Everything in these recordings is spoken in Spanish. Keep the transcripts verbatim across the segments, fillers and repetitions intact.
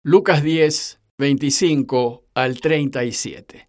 Lucas diez, veinticinco al treinta y siete.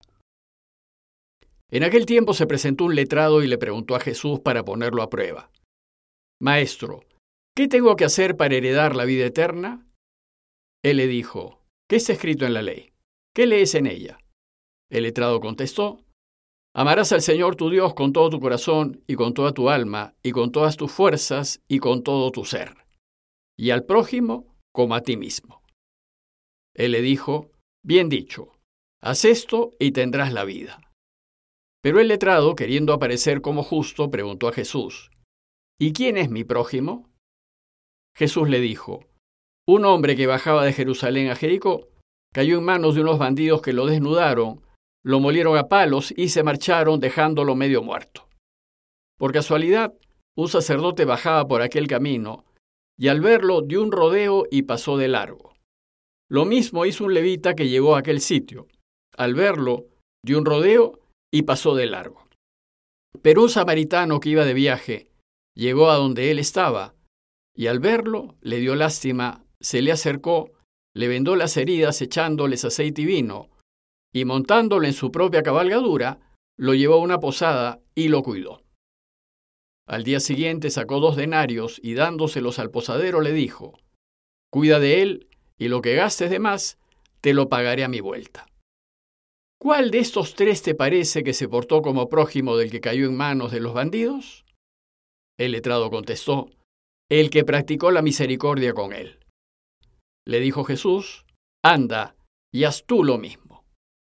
En aquel tiempo se presentó un letrado y le preguntó a Jesús para ponerlo a prueba: Maestro, ¿qué tengo que hacer para heredar la vida eterna? Él le dijo: ¿Qué está escrito en la ley? ¿Qué lees en ella? El letrado contestó: Amarás al Señor tu Dios con todo tu corazón y con toda tu alma y con todas tus fuerzas y con todo tu ser, y al prójimo como a ti mismo. Él le dijo: Bien dicho, haz esto y tendrás la vida. Pero el letrado, queriendo aparecer como justo, preguntó a Jesús: ¿Y quién es mi prójimo? Jesús le dijo: Un hombre que bajaba de Jerusalén a Jericó cayó en manos de unos bandidos que lo desnudaron, lo molieron a palos y se marcharon dejándolo medio muerto. Por casualidad, un sacerdote bajaba por aquel camino y al verlo dio un rodeo y pasó de largo. Lo mismo hizo un levita que llegó a aquel sitio. Al verlo, dio un rodeo y pasó de largo. Pero un samaritano que iba de viaje llegó a donde él estaba y al verlo le dio lástima, se le acercó, le vendó las heridas echándoles aceite y vino, y montándolo en su propia cabalgadura, lo llevó a una posada y lo cuidó. Al día siguiente sacó dos denarios y dándoselos al posadero le dijo: Cuida de él, y lo que gastes de más, te lo pagaré a mi vuelta. ¿Cuál de estos tres te parece que se portó como prójimo del que cayó en manos de los bandidos? El letrado contestó: El que practicó la misericordia con él. Le dijo Jesús: Anda y haz tú lo mismo.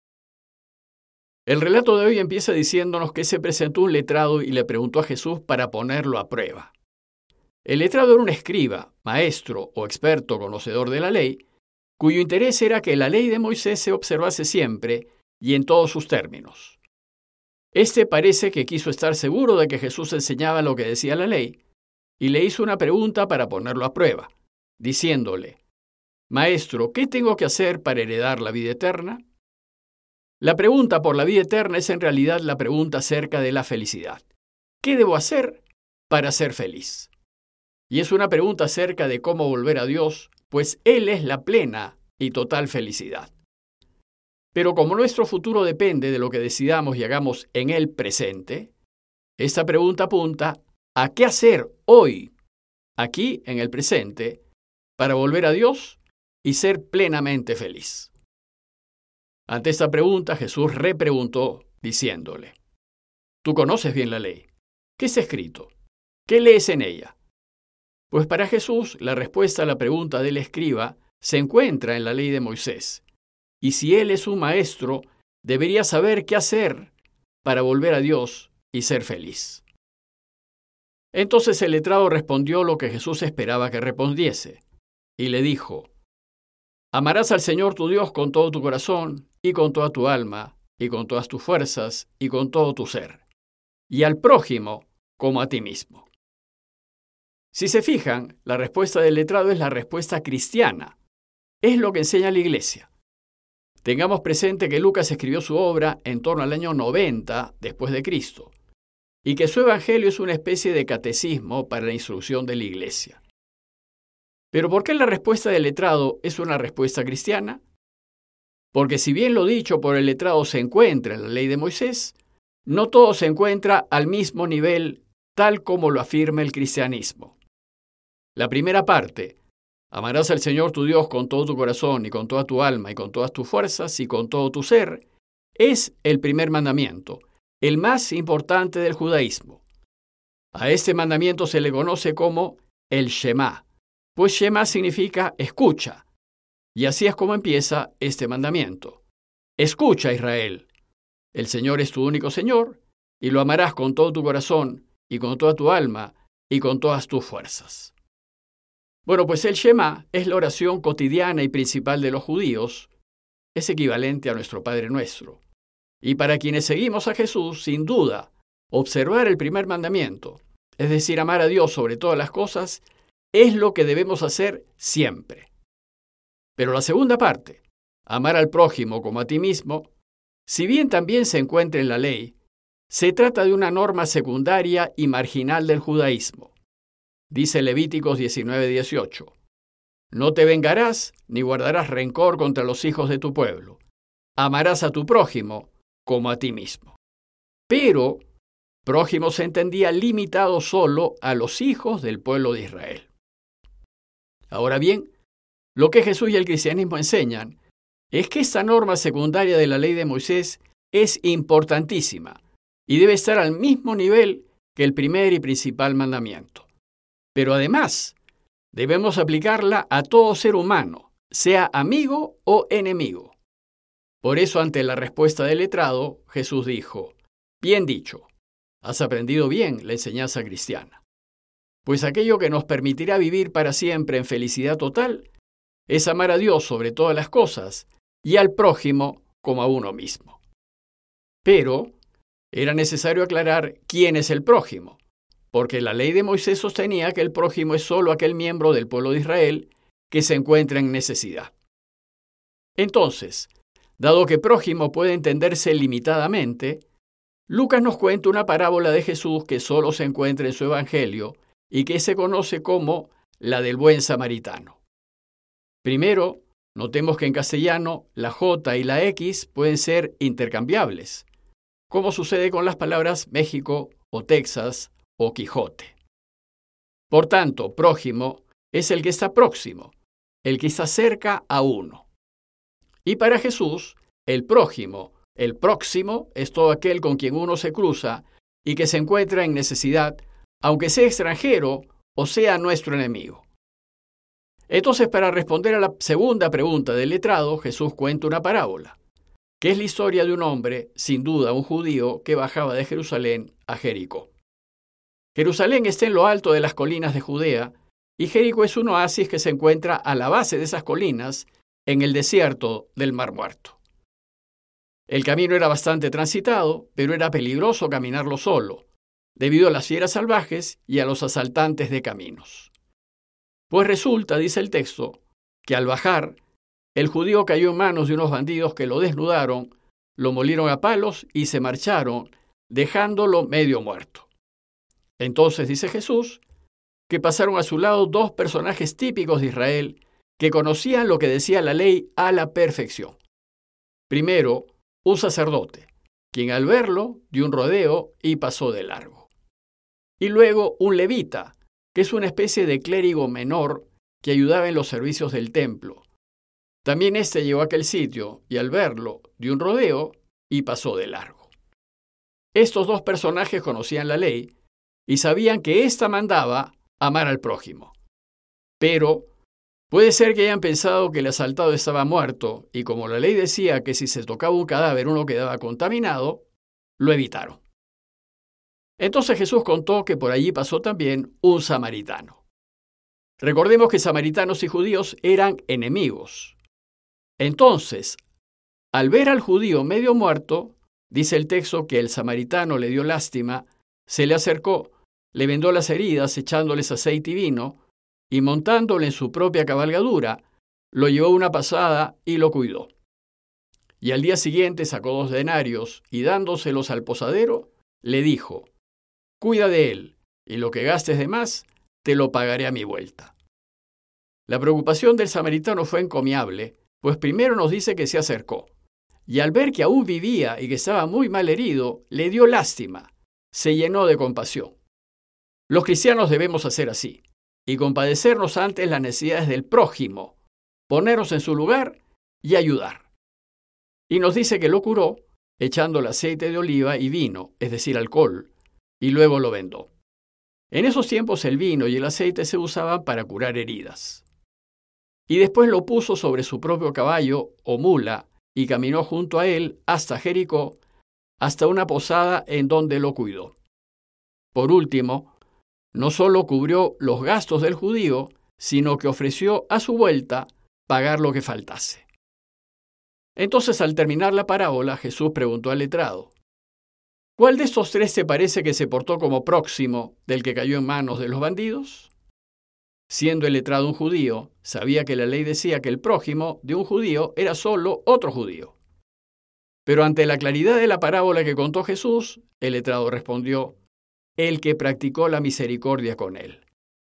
El relato de hoy empieza diciéndonos que se presentó un letrado y le preguntó a Jesús para ponerlo a prueba. El letrado era un escriba, maestro o experto conocedor de la ley, cuyo interés era que la ley de Moisés se observase siempre y en todos sus términos. Este parece que quiso estar seguro de que Jesús enseñaba lo que decía la ley, y le hizo una pregunta para ponerlo a prueba, diciéndole: Maestro, ¿qué tengo que hacer para heredar la vida eterna? La pregunta por la vida eterna es en realidad la pregunta acerca de la felicidad. ¿Qué debo hacer para ser feliz? Y es una pregunta acerca de cómo volver a Dios, pues Él es la plena y total felicidad. Pero como nuestro futuro depende de lo que decidamos y hagamos en el presente, esta pregunta apunta a qué hacer hoy, aquí en el presente, para volver a Dios y ser plenamente feliz. Ante esta pregunta, Jesús repreguntó diciéndole: Tú conoces bien la ley. ¿Qué está escrito? ¿Qué lees en ella? Pues para Jesús, la respuesta a la pregunta del escriba se encuentra en la ley de Moisés. Y si él es un maestro, debería saber qué hacer para volver a Dios y ser feliz. Entonces el letrado respondió lo que Jesús esperaba que respondiese, y le dijo: Amarás al Señor tu Dios con todo tu corazón, y con toda tu alma, y con todas tus fuerzas, y con todo tu ser, y al prójimo como a ti mismo. Si se fijan, la respuesta del letrado es la respuesta cristiana. Es lo que enseña la Iglesia. Tengamos presente que Lucas escribió su obra en torno al año noventa después de Cristo, y que su evangelio es una especie de catecismo para la instrucción de la Iglesia. ¿Pero por qué la respuesta del letrado es una respuesta cristiana? Porque si bien lo dicho por el letrado se encuentra en la ley de Moisés, no todo se encuentra al mismo nivel tal como lo afirma el cristianismo. La primera parte: amarás al Señor tu Dios con todo tu corazón y con toda tu alma y con todas tus fuerzas y con todo tu ser, es el primer mandamiento, el más importante del judaísmo. A este mandamiento se le conoce como el Shema, pues Shema significa escucha, y así es como empieza este mandamiento. Escucha, Israel, el Señor es tu único Señor, y lo amarás con todo tu corazón y con toda tu alma y con todas tus fuerzas. Bueno, pues el Shema es la oración cotidiana y principal de los judíos. Es equivalente a nuestro Padre Nuestro. Y para quienes seguimos a Jesús, sin duda, observar el primer mandamiento, es decir, amar a Dios sobre todas las cosas, es lo que debemos hacer siempre. Pero la segunda parte, amar al prójimo como a ti mismo, si bien también se encuentra en la ley, se trata de una norma secundaria y marginal del judaísmo. Dice Levíticos diecinueve dieciocho: No te vengarás ni guardarás rencor contra los hijos de tu pueblo. Amarás a tu prójimo como a ti mismo. Pero prójimo se entendía limitado solo a los hijos del pueblo de Israel. Ahora bien, lo que Jesús y el cristianismo enseñan es que esta norma secundaria de la ley de Moisés es importantísima y debe estar al mismo nivel que el primer y principal mandamiento. Pero además, debemos aplicarla a todo ser humano, sea amigo o enemigo. Por eso, ante la respuesta del letrado, Jesús dijo: bien dicho, has aprendido bien la enseñanza cristiana. Pues aquello que nos permitirá vivir para siempre en felicidad total es amar a Dios sobre todas las cosas y al prójimo como a uno mismo. Pero era necesario aclarar quién es el prójimo, porque la ley de Moisés sostenía que el prójimo es solo aquel miembro del pueblo de Israel que se encuentra en necesidad. Entonces, dado que prójimo puede entenderse limitadamente, Lucas nos cuenta una parábola de Jesús que solo se encuentra en su Evangelio y que se conoce como la del buen samaritano. Primero, notemos que en castellano la J y la X pueden ser intercambiables, como sucede con las palabras México o Texas o Quijote. Por tanto, prójimo es el que está próximo, el que está cerca a uno. Y para Jesús, el prójimo, el próximo, es todo aquel con quien uno se cruza y que se encuentra en necesidad, aunque sea extranjero o sea nuestro enemigo. Entonces, para responder a la segunda pregunta del letrado, Jesús cuenta una parábola, que es la historia de un hombre, sin duda un judío, que bajaba de Jerusalén a Jericó. Jerusalén está en lo alto de las colinas de Judea, y Jericó es un oasis que se encuentra a la base de esas colinas, en el desierto del Mar Muerto. El camino era bastante transitado, pero era peligroso caminarlo solo, debido a las fieras salvajes y a los asaltantes de caminos. Pues resulta, dice el texto, que al bajar, el judío cayó en manos de unos bandidos que lo desnudaron, lo molieron a palos y se marcharon, dejándolo medio muerto. Entonces dice Jesús que pasaron a su lado dos personajes típicos de Israel que conocían lo que decía la ley a la perfección. Primero, un sacerdote, quien al verlo dio un rodeo y pasó de largo. Y luego un levita, que es una especie de clérigo menor que ayudaba en los servicios del templo. También éste llegó a aquel sitio y al verlo dio un rodeo y pasó de largo. Estos dos personajes conocían la ley y sabían que ésta mandaba amar al prójimo. Pero puede ser que hayan pensado que el asaltado estaba muerto y como la ley decía que si se tocaba un cadáver uno quedaba contaminado, lo evitaron. Entonces Jesús contó que por allí pasó también un samaritano. Recordemos que samaritanos y judíos eran enemigos. Entonces, al ver al judío medio muerto, dice el texto que el samaritano le dio lástima, se le acercó, le vendó las heridas echándoles aceite y vino, y montándole en su propia cabalgadura, lo llevó una pasada y lo cuidó. Y al día siguiente sacó dos denarios y dándoselos al posadero, le dijo: cuida de él, y lo que gastes de más, te lo pagaré a mi vuelta. La preocupación del samaritano fue encomiable, pues primero nos dice que se acercó, y al ver que aún vivía y que estaba muy mal herido, le dio lástima, se llenó de compasión. Los cristianos debemos hacer así, y compadecernos ante las necesidades del prójimo, ponernos en su lugar y ayudar. Y nos dice que lo curó echándole aceite de oliva y vino, es decir, alcohol, y luego lo vendó. En esos tiempos el vino y el aceite se usaban para curar heridas. Y después lo puso sobre su propio caballo o mula y caminó junto a él hasta Jericó, hasta una posada en donde lo cuidó. Por último, no solo cubrió los gastos del judío, sino que ofreció a su vuelta pagar lo que faltase. Entonces, al terminar la parábola, Jesús preguntó al letrado: ¿cuál de estos tres te parece que se portó como próximo del que cayó en manos de los bandidos? Siendo el letrado un judío, sabía que la ley decía que el prójimo de un judío era solo otro judío. Pero ante la claridad de la parábola que contó Jesús, el letrado respondió: el que practicó la misericordia con él.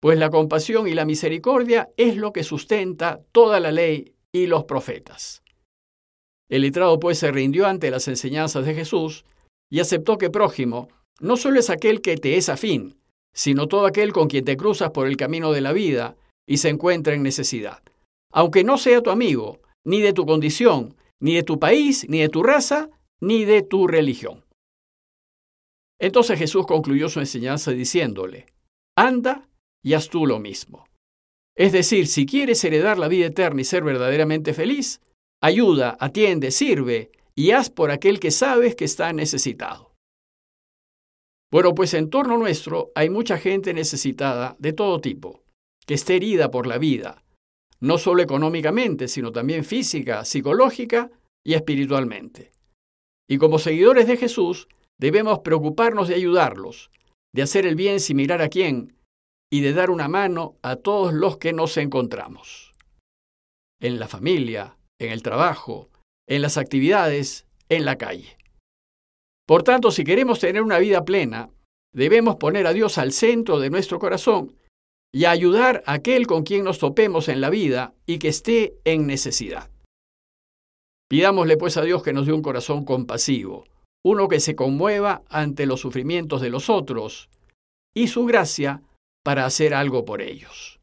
pues la compasión y la misericordia es lo que sustenta toda la ley y los profetas. El letrado pues se rindió ante las enseñanzas de Jesús y aceptó que prójimo no solo es aquel que te es afín, sino todo aquel con quien te cruzas por el camino de la vida y se encuentra en necesidad. Aunque no sea tu amigo, ni de tu condición, ni de tu país, ni de tu raza, ni de tu religión. Entonces Jesús concluyó su enseñanza diciéndole: anda y haz tú lo mismo. Es decir, si quieres heredar la vida eterna y ser verdaderamente feliz, ayuda, atiende, sirve y haz por aquel que sabes que está necesitado. Bueno, pues en torno nuestro hay mucha gente necesitada de todo tipo, que está herida por la vida, no solo económicamente, sino también física, psicológica y espiritualmente. Y como seguidores de Jesús, debemos preocuparnos de ayudarlos, de hacer el bien sin mirar a quién y de dar una mano a todos los que nos encontramos. En la familia, en el trabajo, en las actividades, en la calle. Por tanto, si queremos tener una vida plena, debemos poner a Dios al centro de nuestro corazón y ayudar a aquel con quien nos topemos en la vida y que esté en necesidad. Pidámosle pues a Dios que nos dé un corazón compasivo, uno que se conmueva ante los sufrimientos de los otros y su gracia para hacer algo por ellos.